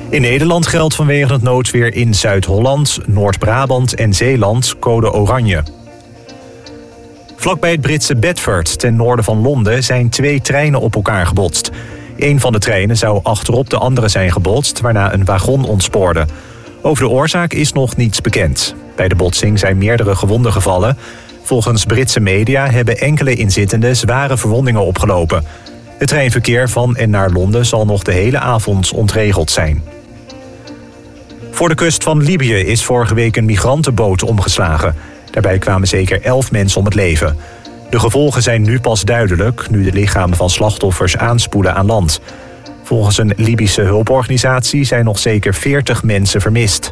In Nederland geldt vanwege het noodweer in Zuid-Holland, Noord-Brabant en Zeeland code oranje. Vlakbij het Britse Bedford, ten noorden van Londen, zijn 2 treinen op elkaar gebotst. Een van de treinen zou achterop de andere zijn gebotst, waarna een wagon ontspoorde. Over de oorzaak is nog niets bekend. Bij de botsing zijn meerdere gewonden gevallen. Volgens Britse media hebben enkele inzittenden zware verwondingen opgelopen. Het treinverkeer van en naar Londen zal nog de hele avond ontregeld zijn. Voor de kust van Libië is vorige week een migrantenboot omgeslagen. Daarbij kwamen zeker 11 mensen om het leven. De gevolgen zijn nu pas duidelijk, nu de lichamen van slachtoffers aanspoelen aan land. Volgens een Libische hulporganisatie zijn nog zeker 40 mensen vermist.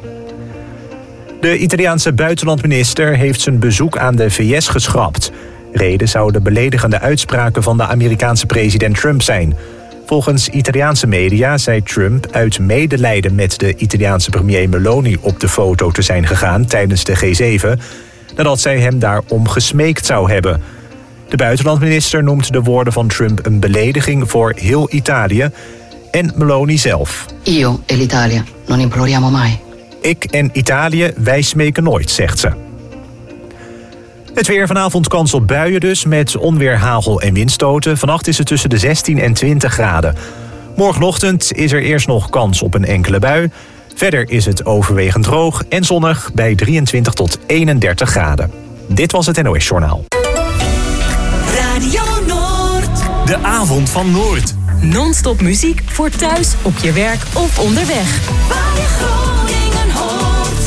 De Italiaanse buitenlandminister heeft zijn bezoek aan de VS geschrapt. Reden zouden beledigende uitspraken van de Amerikaanse president Trump zijn. Volgens Italiaanse media zei Trump uit medelijden met de Italiaanse premier Meloni op de foto te zijn gegaan tijdens de G7, nadat zij hem daarom gesmeekt zou hebben. De buitenlandminister noemt de woorden van Trump een belediging voor heel Italië en Meloni zelf. Io e l'Italia non imploriamo mai. Ik en Italië, wij smeken nooit, zegt ze. Het weer, vanavond kans op buien dus, met onweer, hagel en windstoten. Vannacht is het tussen de 16 en 20 graden. Morgenochtend is er eerst nog kans op een enkele bui. Verder is het overwegend droog en zonnig bij 23 tot 31 graden. Dit was het NOS Journaal. Radio Noord. De avond van Noord. Non-stop muziek voor thuis, op je werk of onderweg. Waar je Groningen hoort.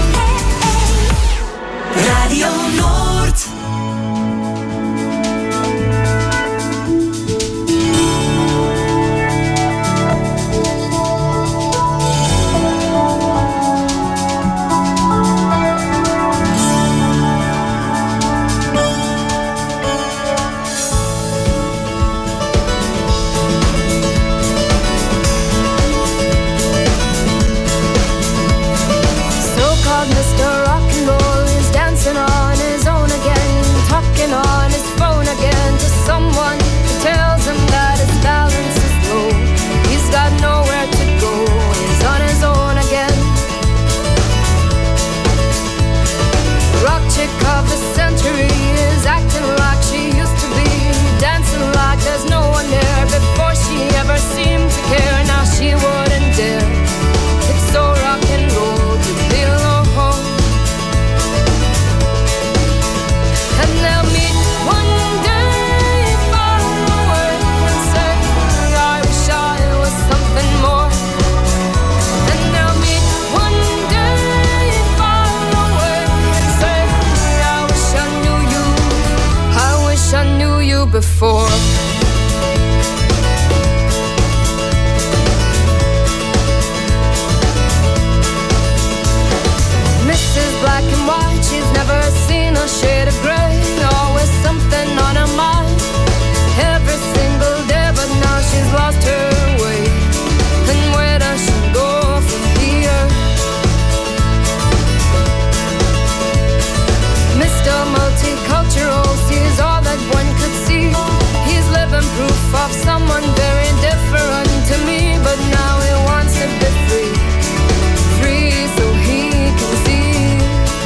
Hey, hey. Radio Noord. Before Mrs. Black and White, she's never seen a shade of gray. Always something on her mind every single day, but now she's lost her way. And where does she go from here? Mr. Multicultural sees all that one could see. He's living proof of someone very different to me, but now he wants to be free, free so he can see.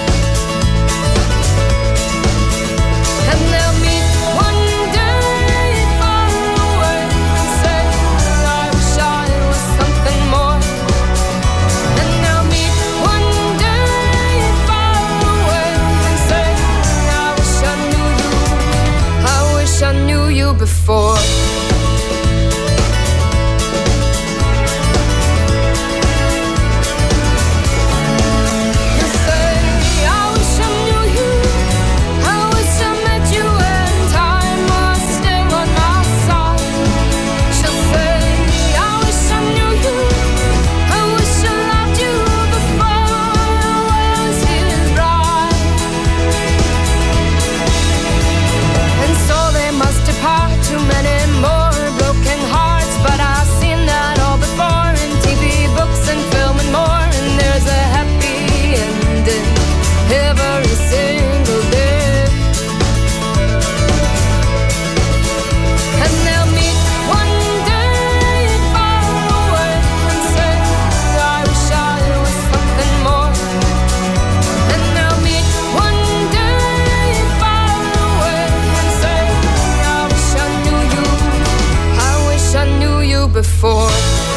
And they'll meet one day far away and say, I wish I was something more. And they'll meet one day far away and say, I wish I knew you, I wish I knew you before. Too many more before.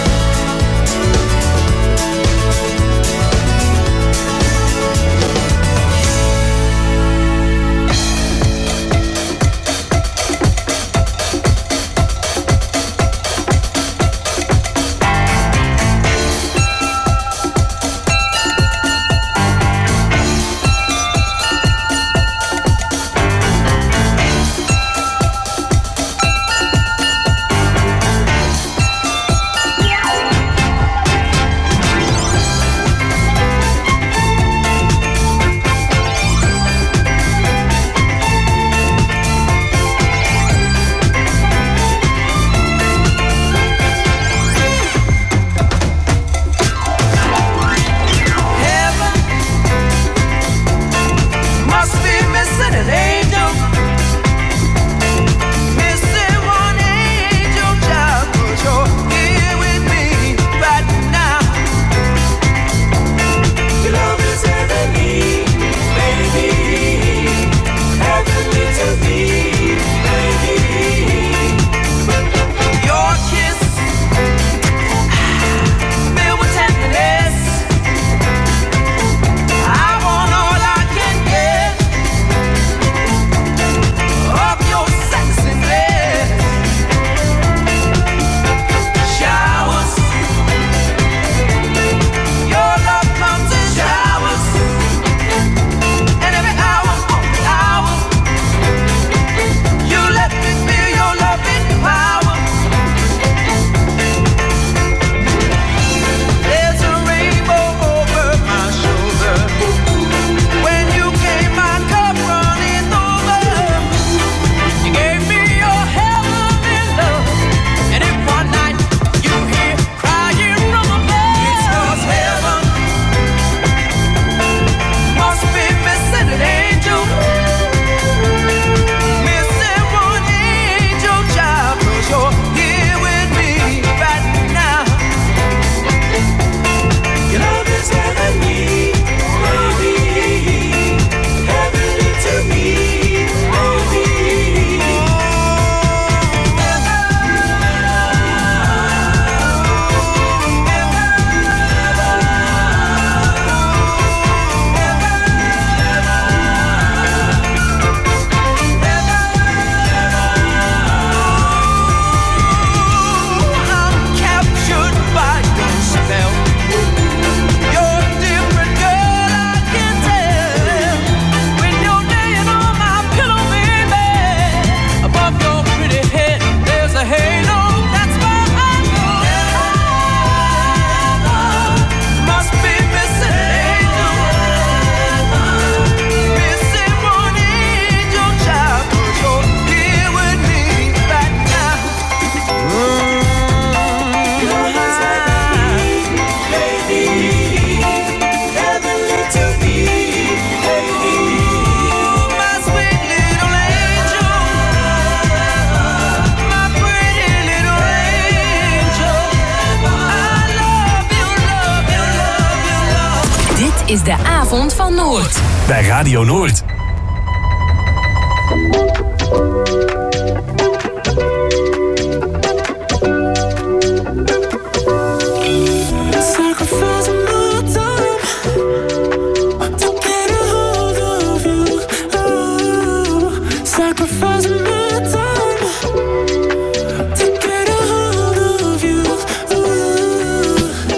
Is de avond van Noord. Bij Radio Noord.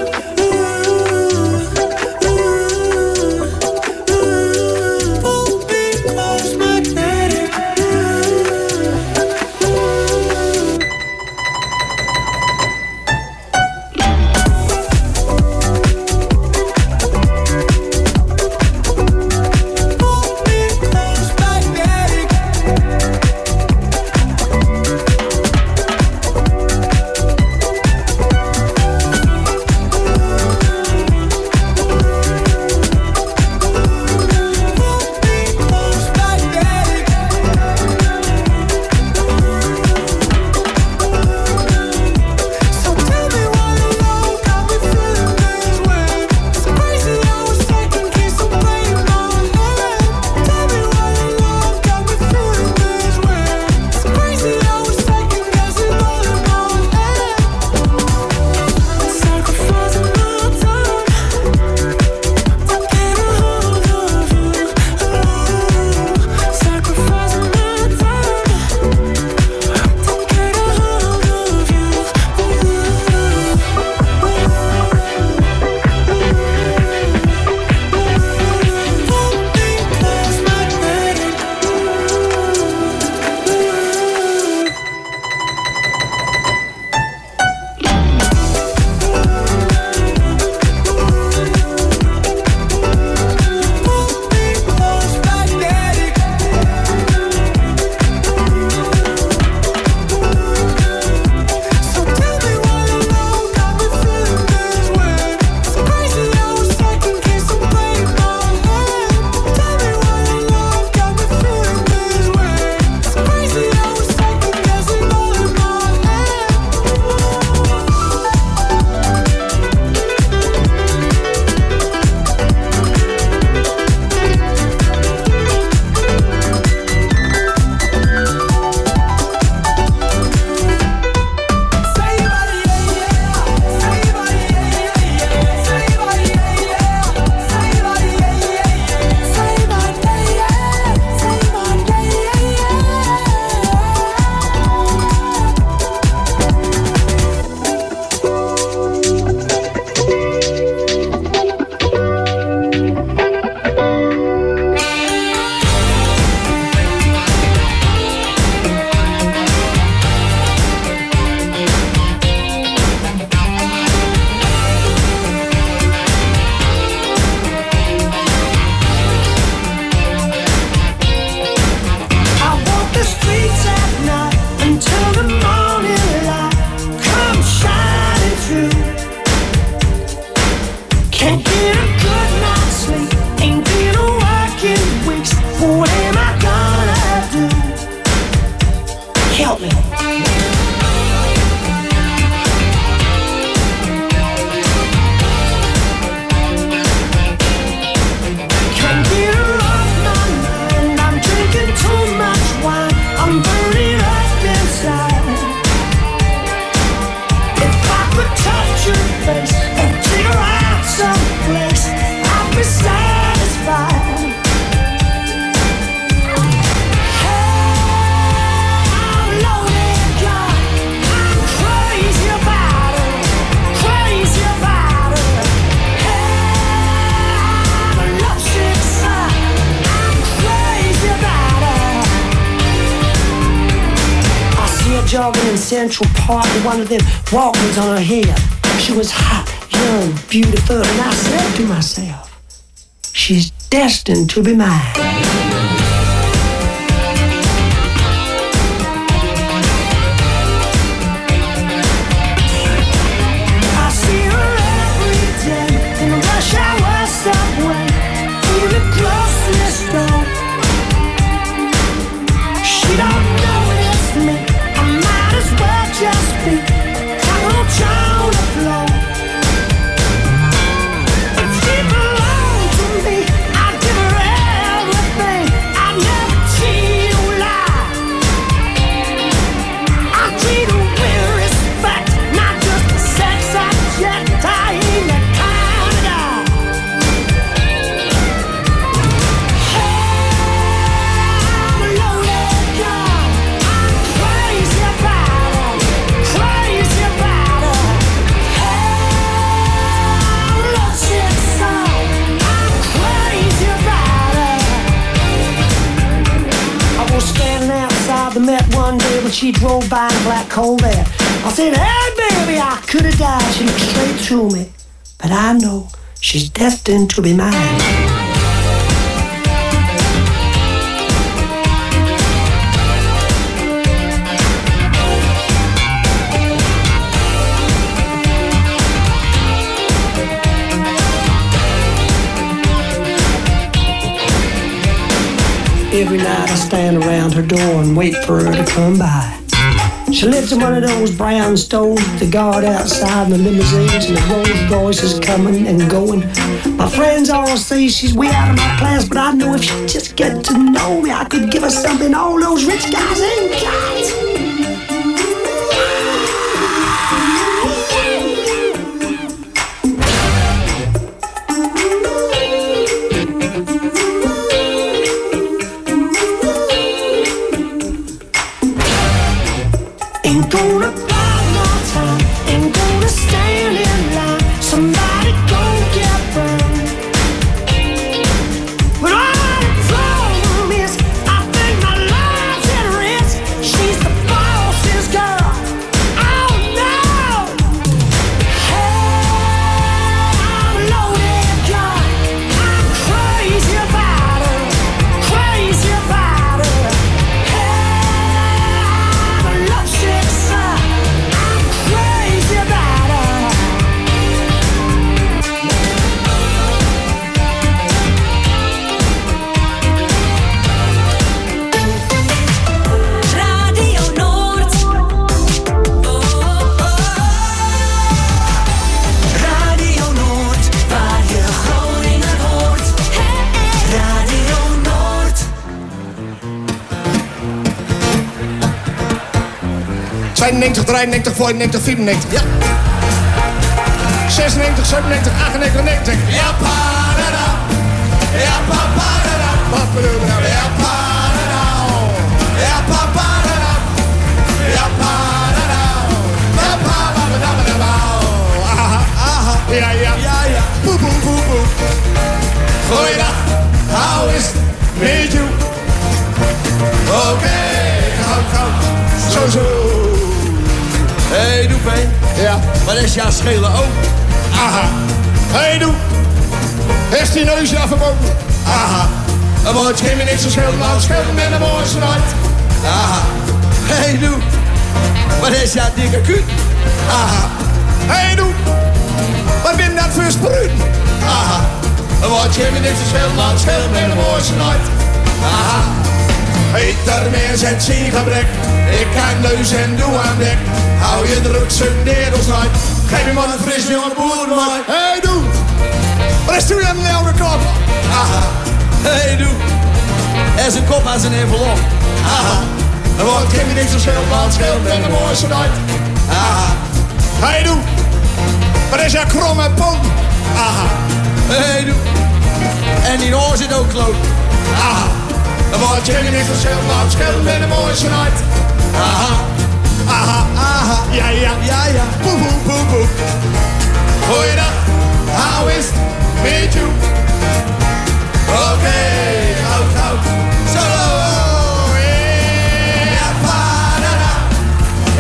Ooh. jogging in Central Park with one of them Walkmans on her head. She was hot, young, beautiful, and I said to myself, she's destined to be mine. Subway, in the grocery store. She don't know it's me. I might as well just be on the floor. If she belonged to me, I'd give her everything. I'd never cheat or lie. I'd treat her with respect, not just a sex object. I ain't the kind of guy. I met one day when she drove by in black Corvette. I said, hey baby, I could have died. She looked straight through me, but I know she's destined to be mine. Every night I stand around her door and wait for her to come by. She lives in one of those brown stoves, the guard outside, and the limousines, and the Rolls Royces coming and going. My friends all say she's way out of my class, but I know if she'd just get to know me, I could give her something all those rich guys ain't got. Ain't gonna buy no time, ain't gonna stand in line. Somebody gon' get burned. But all the problem is, I think my life's at risk. She's the boss's girl. Oh no! Hey, I'm a loaded gun. I'm crazy about her, crazy about her. Hey, I'm a lovesick son. I'm crazy about her. Radio Noord. Radio Noord, waar je Groningen hoort. Radio Noord. 92, 93, 94, 94. Ja. 96, 97, 98, 90. Ja, pa-da-da. Ja, pa-pa-da-da. Wat bedoel je nou? Ja, pa-da-da. Ja, pa-pa-da-da. Ja, pa-da-da. Ja, pa-da-da-da-da-da. Aha, aha. Ja, ja. Ja, ja. Poe, poe, poe, poe. Goeiedag. How is het met you? Oké. Gauw. Zo. Hey, doe pijn. Ja. Wat is jouw schelen ook? Aha. Hey, doe. Is die neus afgebogen? Aha. Een woordje geeft me niks te schelen, maar het scheelt me met een mooiste nacht. Aha. Hey, doe. Wat is jouw dikke kut? Aha. Hey, doe. Wat ben dat voor spruit? Aha. Een woordje geeft me niks te schelen, maar het scheelt me met een mooiste nacht. Aha. Peter meer zet gebrek. Ik kijk neus en doe aan dek. Hou je druk zijn nedels uit. Geef je man een fris jonge boer maar. Hey doe. Wat is toen aan de oude kop? Aha. Hey, doe. Er is een kop aan zijn envelop. Aha. En wat geef je niks zo scheel, maar het scheelt met de mooiste uit. Aha. Hey doe. Wat is jouw kromme poot? Aha. Hey, doe. En die oor zit ook kloot. Aha. En wat geef je niks zo scheel, maar het scheelt met de mooiste uit. Aha. Aha, aha, ja, ja, ja, ja. Poe, poe, poe, poe. Goeiedag, how is het met you? Oké, gauw. Solo, ja, pa-da-da.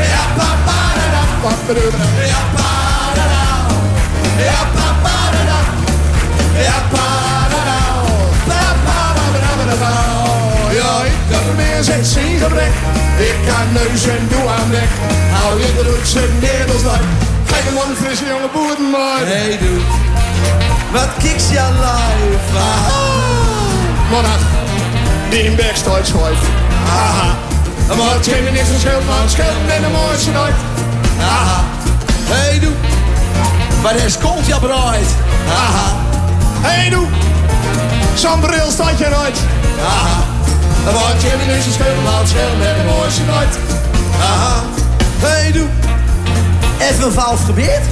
Ja, pa-da-da. Ja, pa-pa-da-da. Ja, pa-da-da. Pa-pa-da-da-da-da. Ja, ik kan meer zet zien gebrek. Ik kan neus en doe aan weg. Hou je brood zijn nedels uit. Ga je man frisse jonge boeren maar. Hey doe, wat kiks je live? Monat, die in backstage schooit. Aha. Maar het geeft me niks van schild, maar het scheelt me de mooiste nooit. Aha. Hey doe, waar is komt je bruid? Aha. Hey doe, zo'n bril staat je nooit. Aha. Maar het geeft me niks van schild, maar het scheelt me de mooiste nooit. Aha. Hey doe, even een fout gebeurd?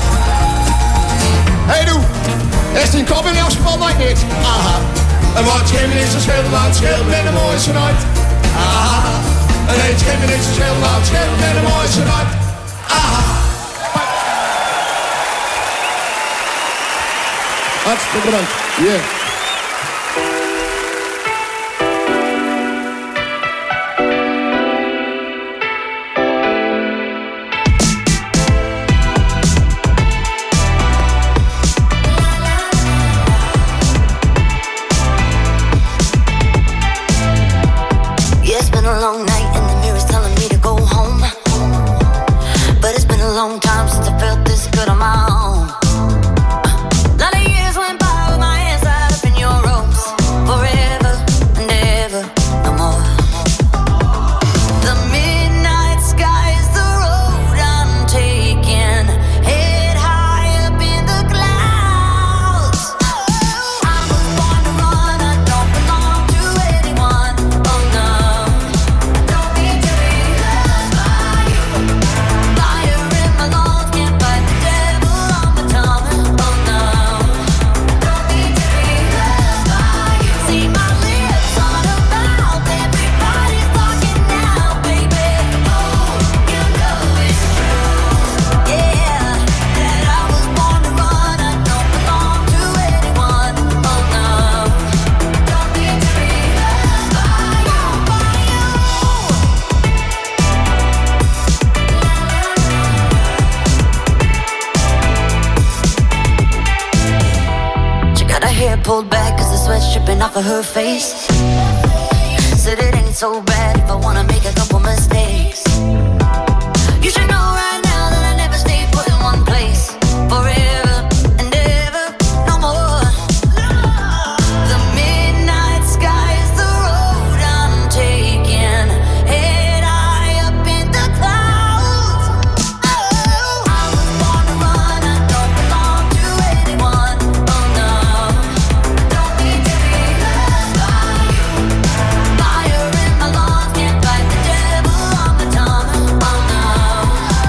Hey doe, is die kop in elk geval nooit niet. Aha. En wat geeft me niks van schild, maar het scheelt me de mooiste nooit. Aha. En het geeft me niks van schild, maar het scheelt me de mooiste nooit. Aha. Hartstikke bedankt. Yeah. Long night and the mirror's telling me to go home. But it's been a long time since I felt this good on my own. Lot of years went by with my hands tied up in your ropes. Forever and ever, no more. The midnight sky is the road I'm taking. Head high up in the clouds. I was born to run, I don't belong to anyone. Oh no. Pulled back cause the sweat's dripping off of her face. Said it ain't so bad if I wanna make a couple mistakes. You should know right now that I never stay put in one place. Forever and ever, no more. The midnight sky is the road I'm taking. Head high up in the clouds. Oh, I was born to run, I don't belong to anyone. Oh no. Fire in my lungs, can't fight the devil on my tongue. Oh no.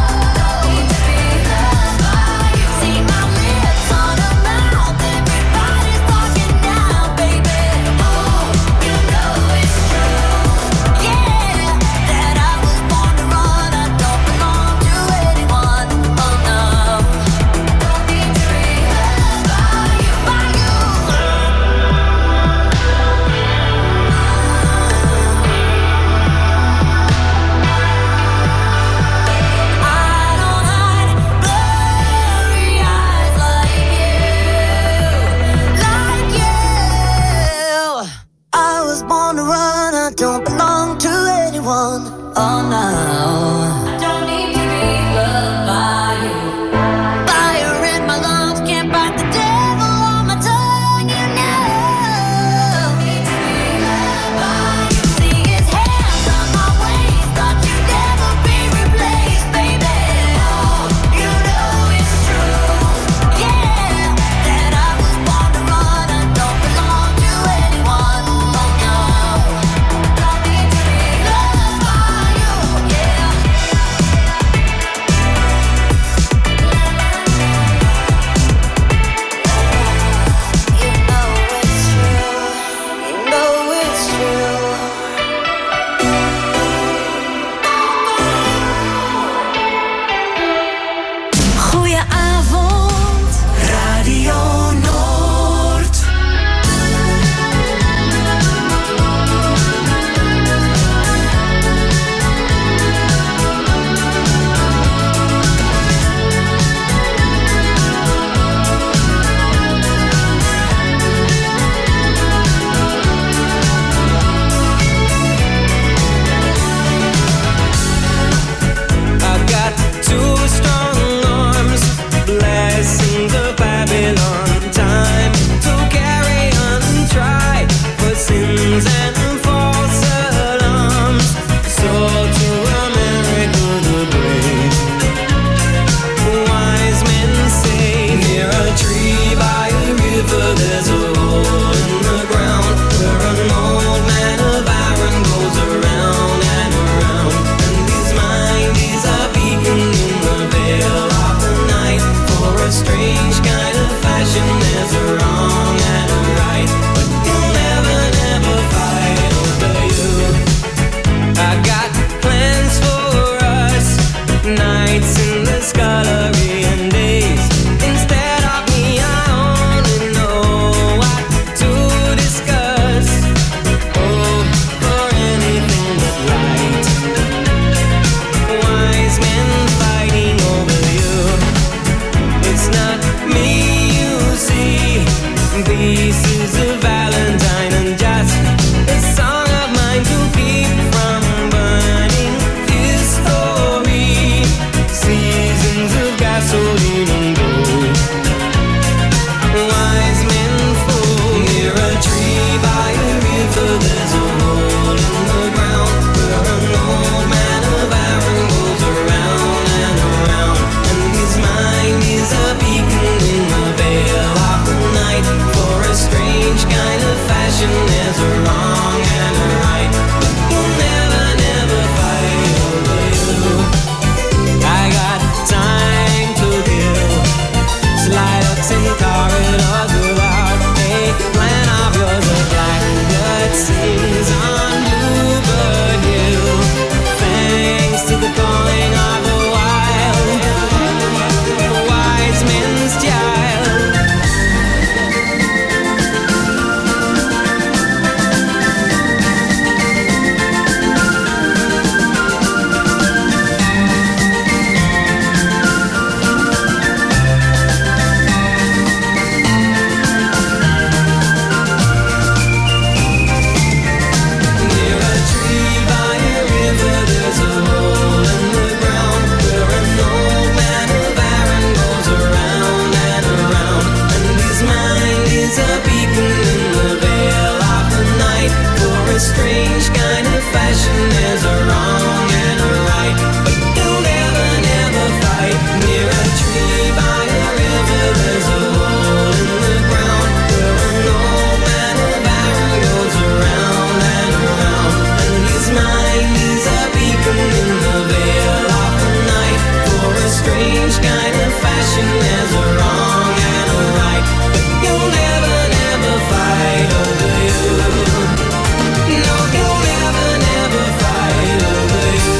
strange kind of fashion. There's a wrong and a right, but you'll never, never fight over you. No, you'll never, never fight over you.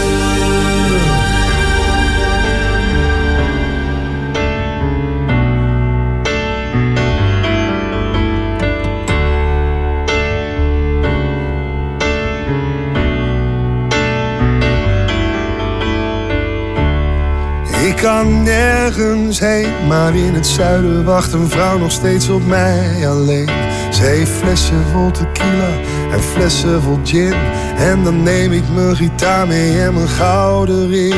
Ik kan nergens heen, maar in het zuiden wacht een vrouw nog steeds op mij alleen. Ze heeft flessen vol tequila en flessen vol gin. En dan neem ik mijn gitaar mee en mijn gouden ring.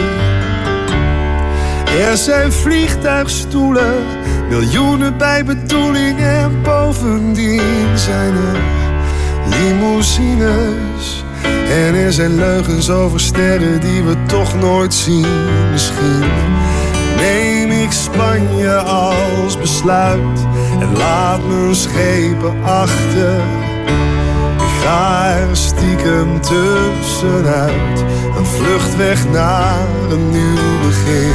Er zijn vliegtuigstoelen, miljoenen bij bedoeling. En bovendien zijn er limousines. En er zijn leugens over sterren die we toch nooit zien. Misschien neem ik Spanje als besluit en laat mijn schepen achter. Ik ga er stiekem tussenuit, een vlucht weg naar een nieuw begin.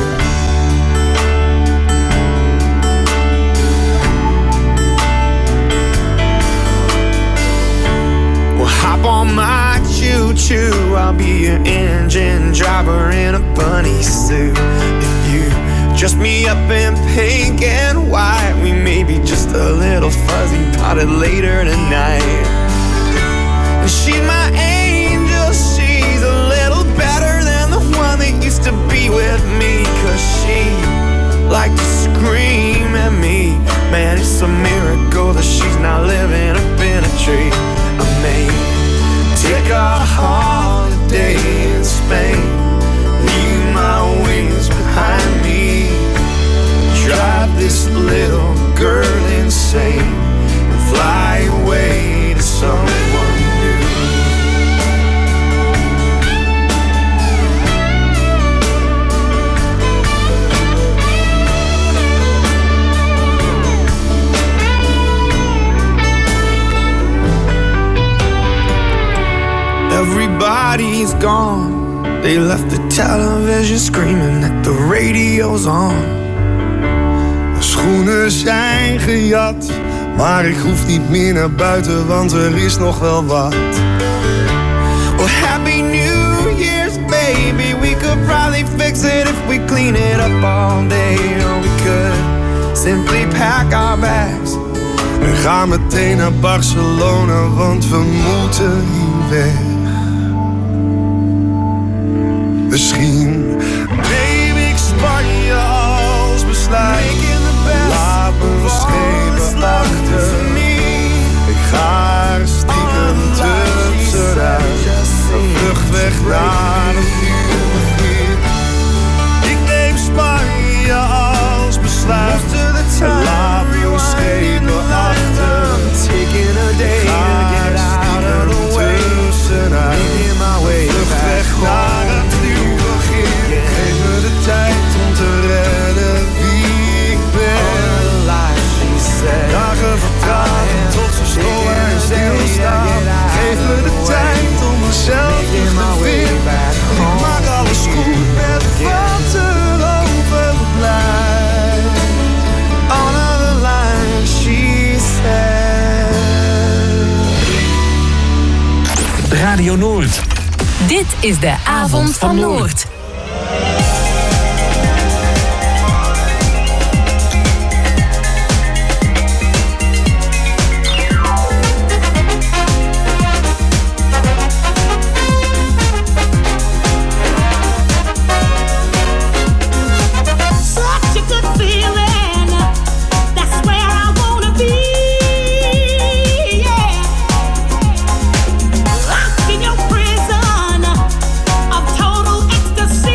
Hop on my choo-choo, I'll be your engine driver in a bunny suit. If you dress me up in pink and white, we may be just a little fuzzy potted later tonight. And she's my angel, she's a little better than the one that used to be with me. Cause she liked to scream at me. Man, it's a miracle that she's not living up in a tree. I may take a holiday in Spain, leave my wings behind me, drive this little girl insane, and fly away to someone new. Everybody's gone. They left the television screaming that the radio's on. De schoenen zijn gejat, maar ik hoef niet meer naar buiten, want er is nog wel wat. Well, Happy New Year's, baby. We could probably fix it if we clean it up all day. Or we could simply pack our bags en gaan meteen naar Barcelona, want we moeten hier weg. Misschien neem ik Spanje als besluit. Laat me schepen achter. Ik ga er stiekem tussenuit. Een vlucht weg naar een nieuw begin. Ik neem Spanje als besluit. Laat me schepen achter. Ik ga er stiekem tussenuit. Een vlucht weg naar een nieuw begin. Geef me de tijd om te redden wie ik ben. Dagen vertragen tot ze stoppen en stilstaan. Geef me de tijd om mezelf terug te vinden. Ik maak alles goed met wat er overblijft. On the line, she said. Radio Noord. Dit is de Avond van Noord. Locked in your prison of total ecstasy.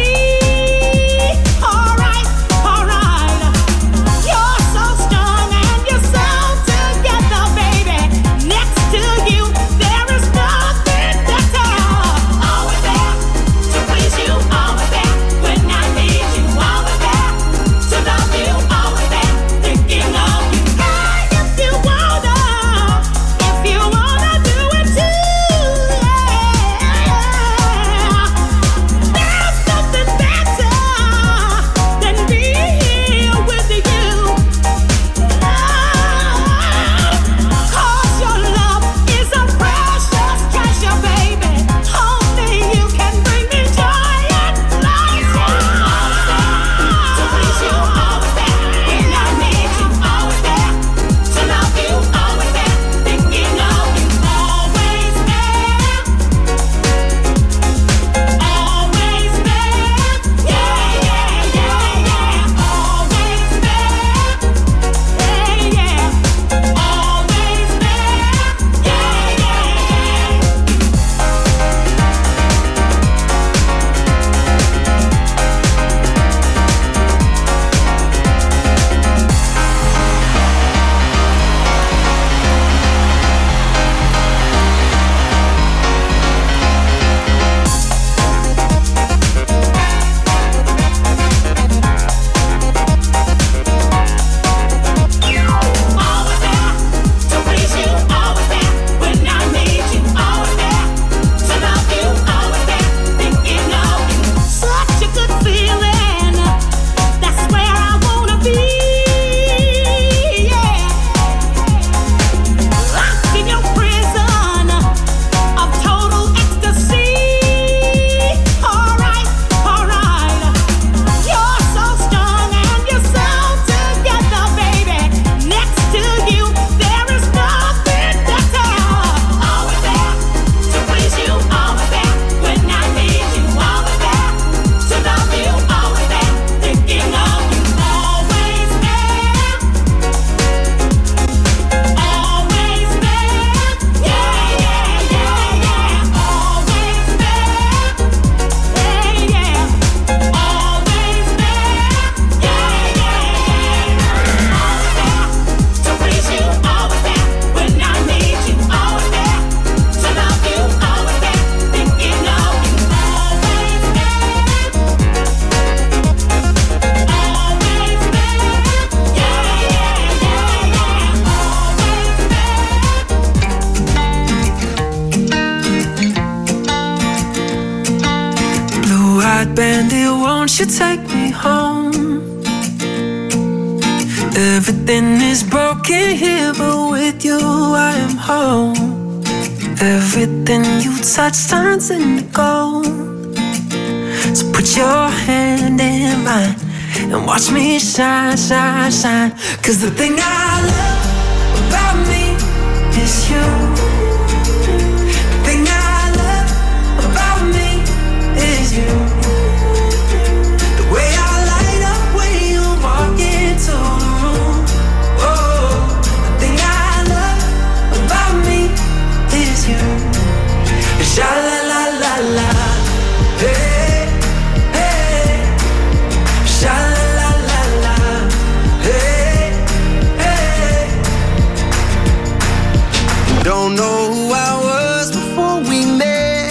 won't you take me home? Everything is broken here, but with you I am home. Everything you touch turns into gold. So put your hand in mine and watch me shine, shine, shine. 'Cause the thing I love about me is you. The thing I love about me is you. The way I light up when you walk into the room. Oh, the thing I love about me is you. Sha la la la la, hey, hey. Sha la la la la, hey, hey. Don't know who I was before we met.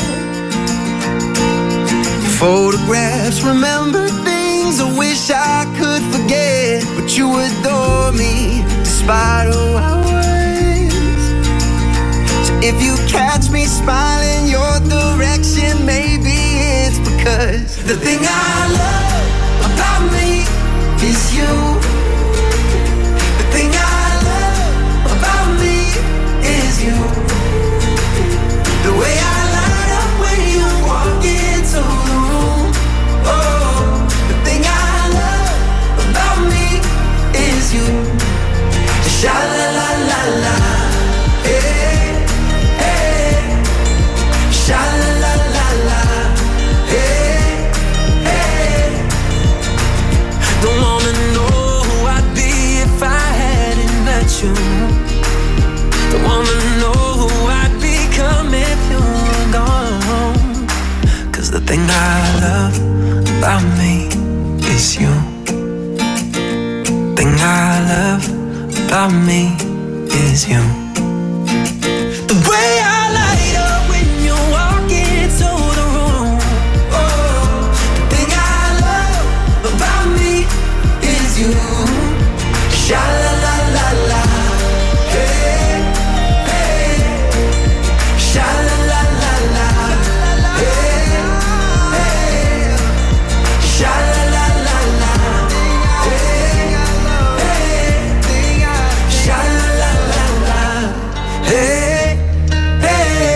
Photographs, remember things I wish I could forget. But you adore me despite who I was. So if you catch me smiling your direction, maybe it's because the thing I love about me is you. The thing I love about me is you. The way I light up when you walk into the room. Oh, the thing I love about me is you. Sha la la la la, hey, hey. Sha la la la la, hey, hey. Don't wanna know who I'd be if I hadn't met you. Don't wanna know who I'd become if you were gone. 'Cause the thing I love about me is you. Thing I love about me is you. The way I light up when you walk into the room. Oh, the thing I love about me is you. Sha la la la la, hey, hey. Sha la la la la, hey, hey. Sha la la la la, hey, hey. Sha la la la la, hey, hey.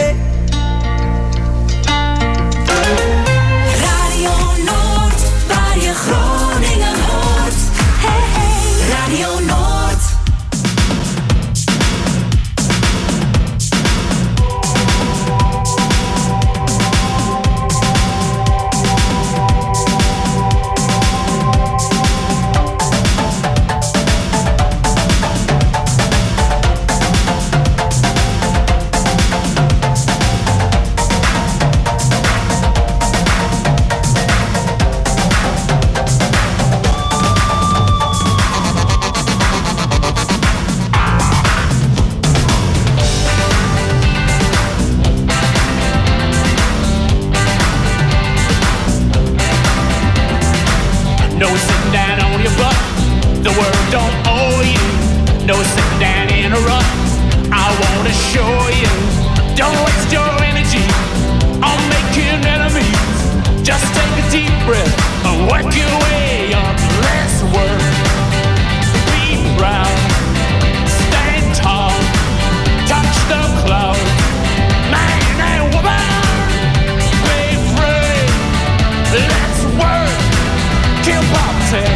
Radio Noord, waar je Groningen hoort. Hey, hey. Radio Noord. No sitting down on your butt, the world don't owe you. No sitting down in a rut, I wanna show you. Don't waste your energy on making enemies. Just take a deep breath and work your way up. Less work, be proud, stand tall, touch the clouds. Man and woman, be free. Let's work. Kill poverty.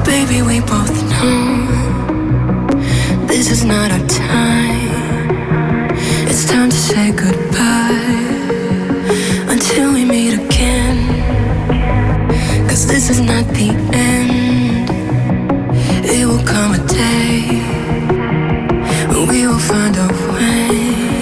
Baby, we both know this is not our time. It's time to say goodbye until we meet again. 'Cause this is not the end. It will come a day when we will find a way.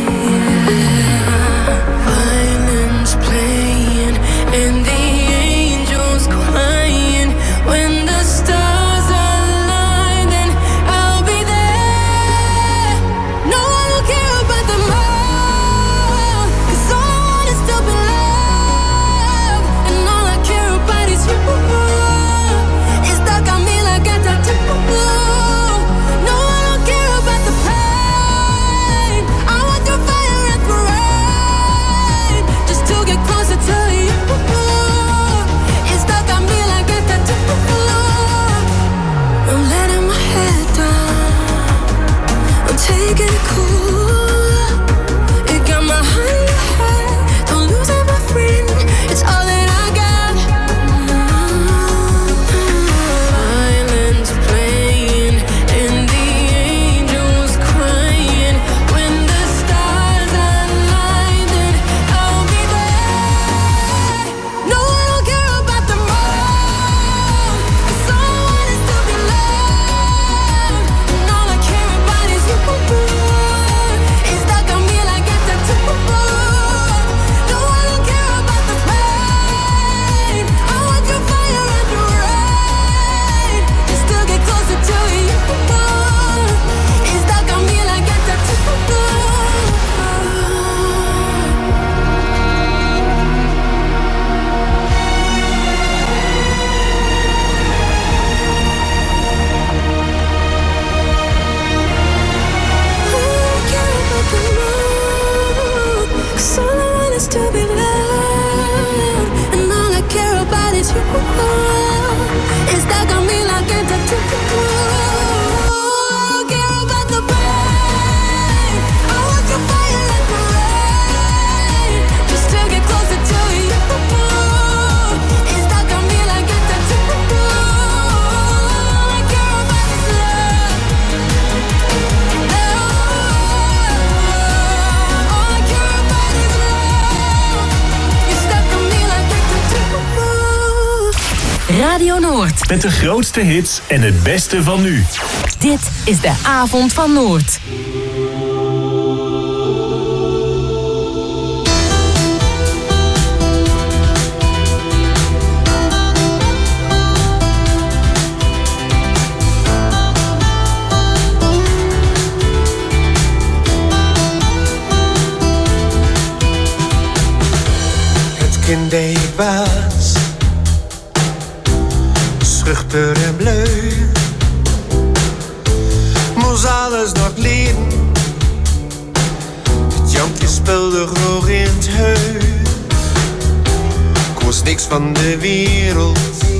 Violins playing and the angels crying. When the stars align, then I'll be there. No one will care about the more, 'cause all I want is to be loved, and all I care about is you. It's stuck on me like a tattoo. No one will care about the pain. I want the fire and the rain, just to get closer to you. It's stuck on me like a tattoo. I'm letting my head down. I'm taking it cool. It got my heart in your head. Don't lose it, my friend. It's all that I got. Violins playing and the angels crying. When the stars align, then I'll be there. No one will care about the more, 'cause all I want is to be loved, and all I care about is you. It's stuck on me like a tattoo. No one will care about the pain. I want your fire and your rain, just to get closer to you. It's stuck on me like a tattoo. Cause all I want is to be loved, and all I care about is you. It's stuck on me like a tattoo. I don't care about the pain. I want your fire and the rain, just to get closer to you. It's stuck on me like a tattoo. All I care about is love. All I care about is love. You're stuck on me like a tattoo. Radio Noord. Met de grootste hits en het beste van nu. Dit is de avond van Noord. Het kind dat ik was, schuchter en bleu, moest alles nog leren. Het jankje speelde graag in het huis. Ik was niks van de wereld,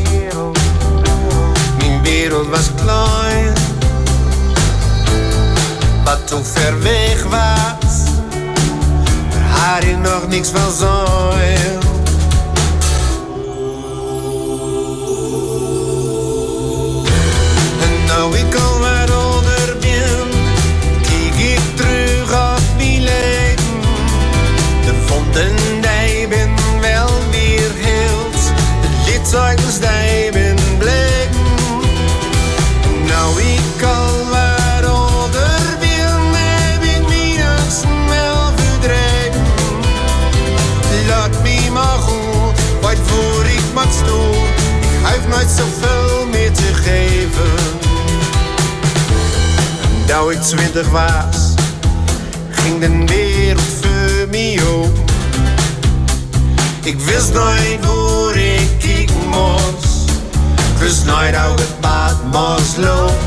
mijn wereld was klein. Wat toen ver weg was, daar had ik nog niks van zijn. Nou ik al wat ouder ben, kijk ik terug op mijn leven. De vonden die ben wel weer hield, de littekens die ben bleven. Nou ik al wat ouder ben, heb ik mijn wel verdreven. Laat me maar goed, wat voor ik mag stoel, ik heb nooit zoveel meer te geven. Nou ik 20 was, ging de wereld voor mij op. Ik wist nooit waar ik kijken moest, ik wist nooit hoe het pad moest lopen.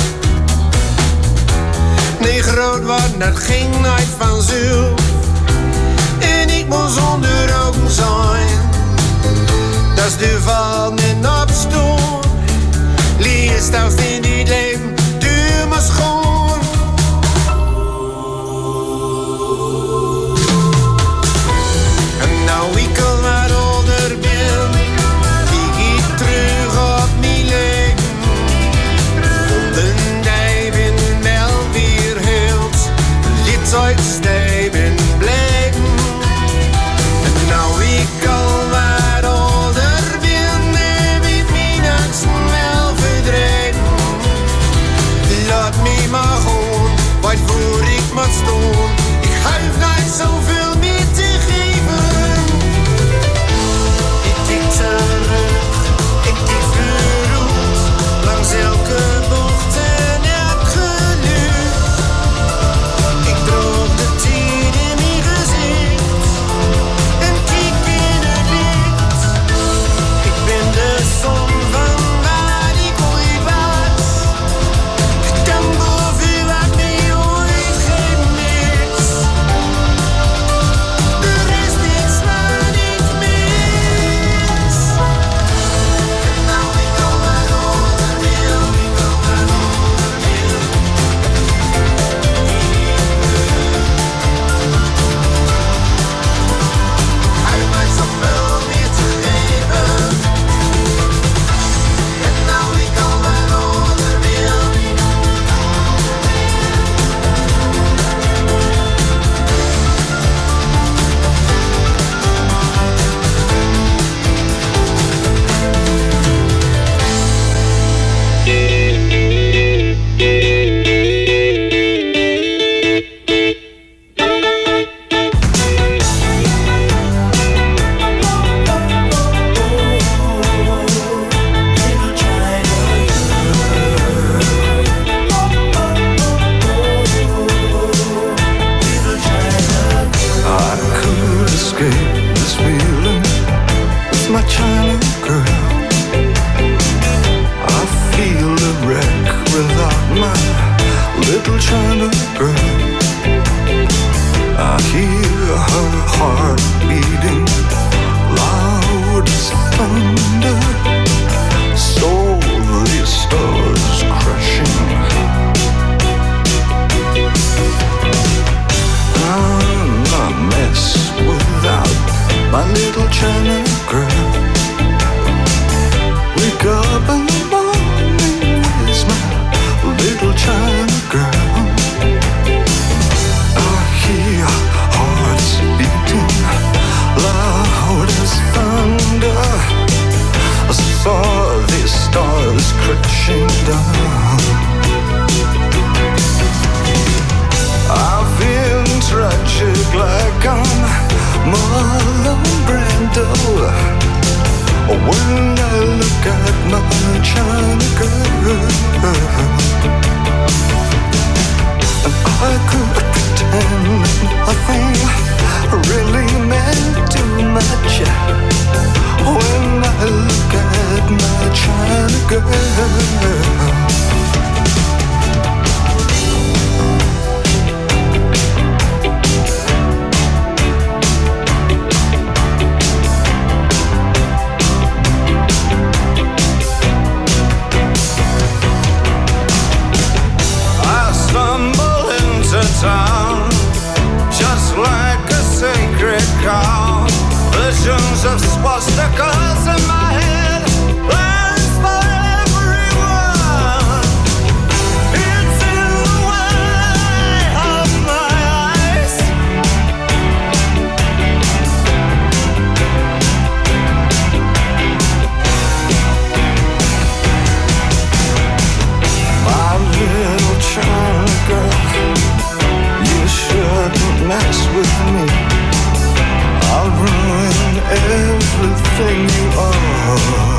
Nee, groot worden, dat ging nooit vanzelf. En ik moest onder ogen zijn, dat is de val en opstoot. Liefst als in dit leven, duur maar schoon. Nou ik al wat ouder ben, kijk ik terug op mijn leven. thunder. Saw the stars crashing. I'm a mess without my little China girl. Wake up in the morning, is my little China girl. I hear hearts beating loud as thunder. I saw the stars crashing down. I feel tragic like I'm Marlon Brando when I look at my China girl. And I could pretend nothing really meant too much when I look at my China girl. Town, just like a sacred cow. Visions of swastikas in my head, plans for everyone. It's in the way of my eyes. My little China girl, you shouldn't mess with me. I'll ruin everything you are.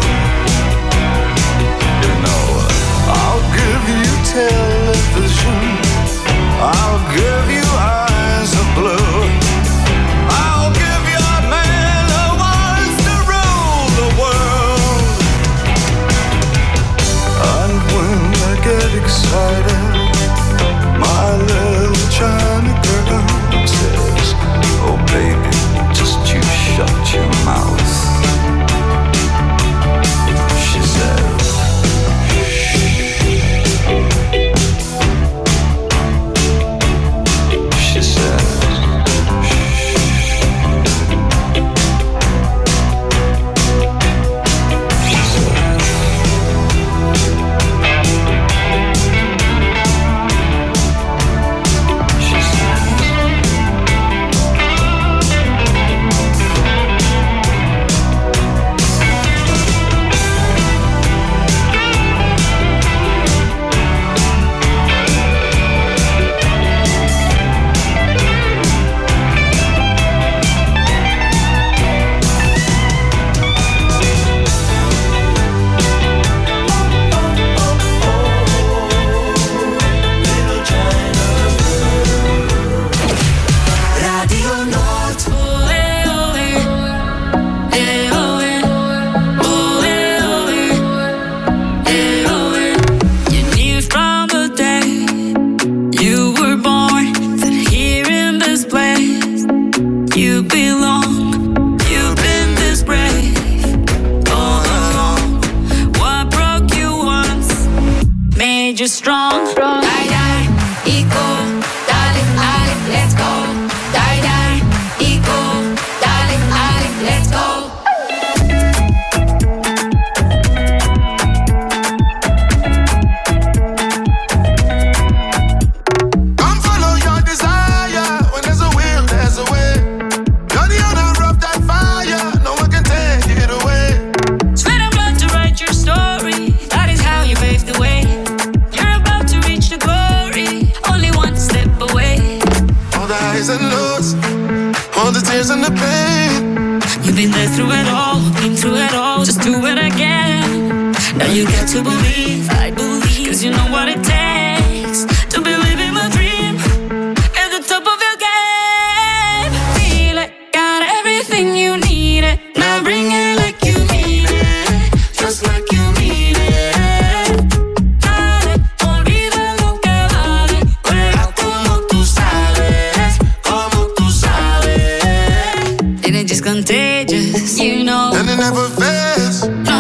You know, I'll give you television, I'll give you eyes of blue, I'll give you a man who wants to rule the world. And when I get excited, my little China girl says, oh baby, just you shut your mouth. She says, she says, you strong. Die, die, eco, darling, Ali, let's go. Die, die, eco, darling, Ali, let's go. Come follow your desire. When there's a will, there's a way. You're the owner of that fire. No one can take it away. Sweat and blood to write your story. That is how you pave the way. And lows, all the tears and the pain. You've been there through it all, been through it all. Just do it again. Now you got to believe, I believe, 'cause you know what it takes to be living my dream at the top of your game. Feel it, got everything you need it. Now bring it like you mean it, just like you mean it. Dale, olvida lo que vale, juega como tú sabes. Just contagious, you know. And it never fails. No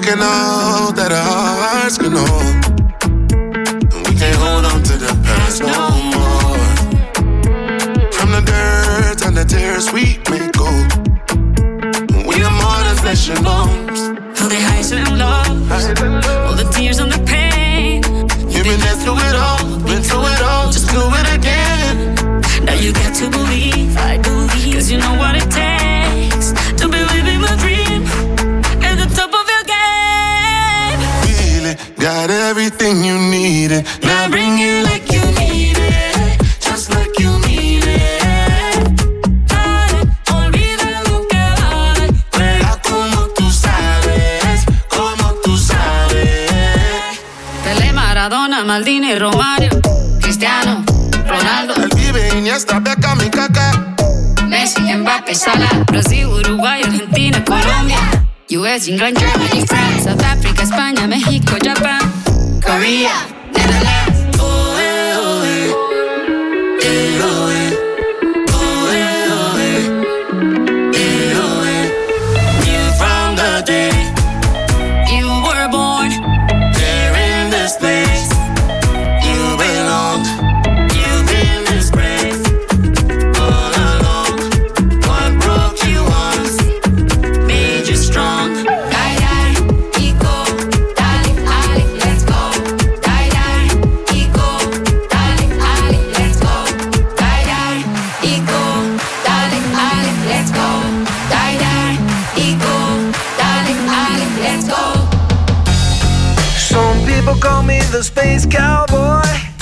making all that our hearts can hold. And we can't hold on to the past no more. From the dirt and the tears we may go. We are more than flesh and bones. All the highs and lows, all the tears and the pain. You've been there through it all, been through it all, just do it again. Now you got to believe, I believe, cause you know what it takes to be living my dream at the top of your game. Feel it, got everything you needed. Now bring it like you need it, just like you need it. Dale, olvida lo que vale, juega como tú sabes, como tú sabes. Pelé, Maradona, Maldini, Romario, Cristiano, Ronaldo, El Vive, Iniesta, Beckham y Kaká, Messi, Mbappé, Salah, Brasil, Uruguay, Argentina, Colombia, US, England, Germany, France, South Africa, España, México, Japan, Korea, Netherlands. Oh, eh, oh, eh. Eh, oh, eh. Oh, eh, oh, eh. Eh, oh, eh. Knew from the day you were born, there in this place you belong. You've been this brave all along. What broke you once made you strong. Die, die, ego, darling, Ali, let's go. Die, die, ego, darling, Ali, let's go. Die, die, ego, darling, Ali, let's go. Die, die, ego, darling, Ali, let's go. Some people call me the space cowboy.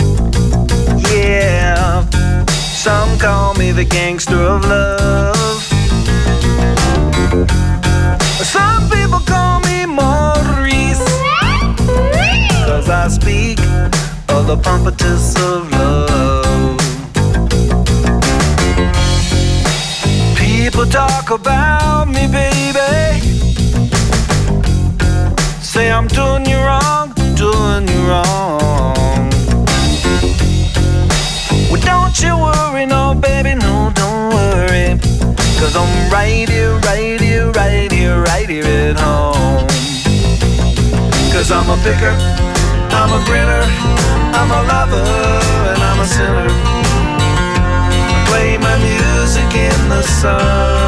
Yeah. Some call me the gangster of love. Some people call me Maurice, cause I speak of the pompatus of love. People talk about me, baby, say I'm doing you wrong, doing you wrong. Well, don't you worry, no, baby, no, don't worry, cause I'm right here, right here, right here, right here at home. Cause I'm a picker, I'm a grinner, I'm a lover, and I'm a sinner. I play my music in the sun.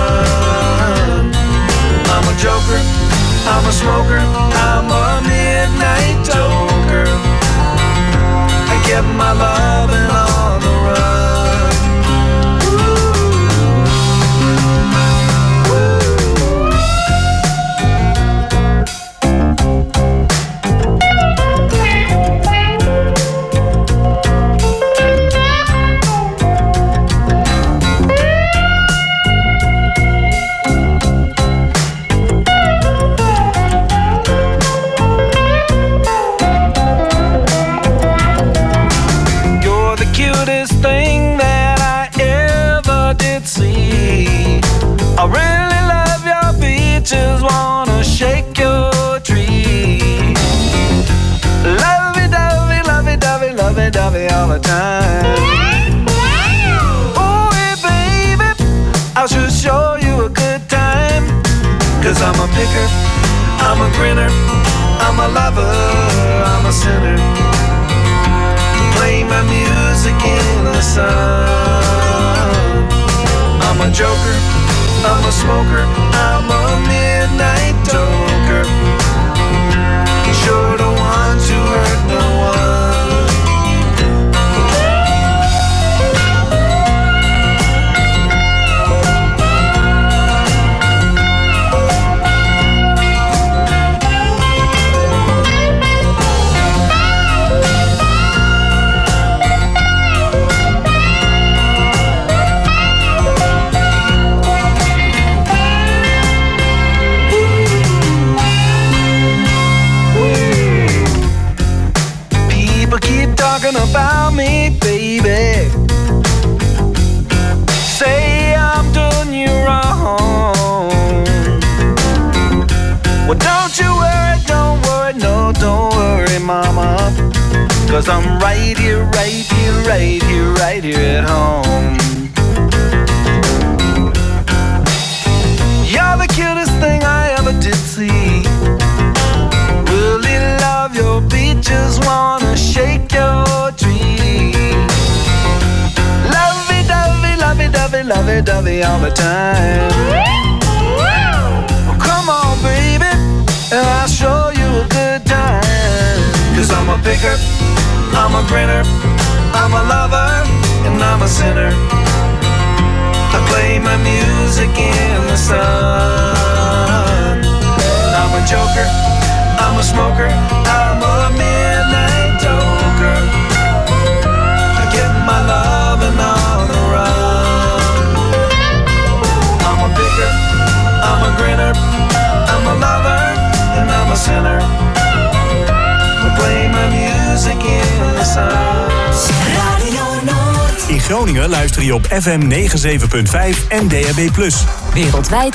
I'm a joker, I'm a smoker, I'm a midnight toker. I get my loving on the run. I really love your beaches, wanna shake your tree. Lovey-dovey, lovey-dovey, lovey-dovey all the time. Oh, hey, baby, I should show you a good time. Cause I'm a picker, I'm a grinner, I'm a lover, I'm a sinner. Play my music in the sun. I'm a joker, I'm a smoker, I'm a midnight toker. Sure don't want to hurt no one. About me, baby, say I'm doing you wrong. Well, don't you worry, no, don't worry, mama, cause I'm right here, right here, right here, right here at home. You're the cutest thing I ever did see. party all the time. Well, come on, baby, and I'll show you a good time. 'Cause I'm a picker, I'm a grinner, I'm a lover, and I'm a sinner. I play my music in the sun. I'm a joker, I'm a smoker, I'm a midnight toker. I get my loving on the run. I'm a picker, I'm a grinner, I'm a lover, and I'm a sinner. I play my music in the sun. Radio Noord. In Groningen luister je op FM 97.5 en DAB+. Wereldwijd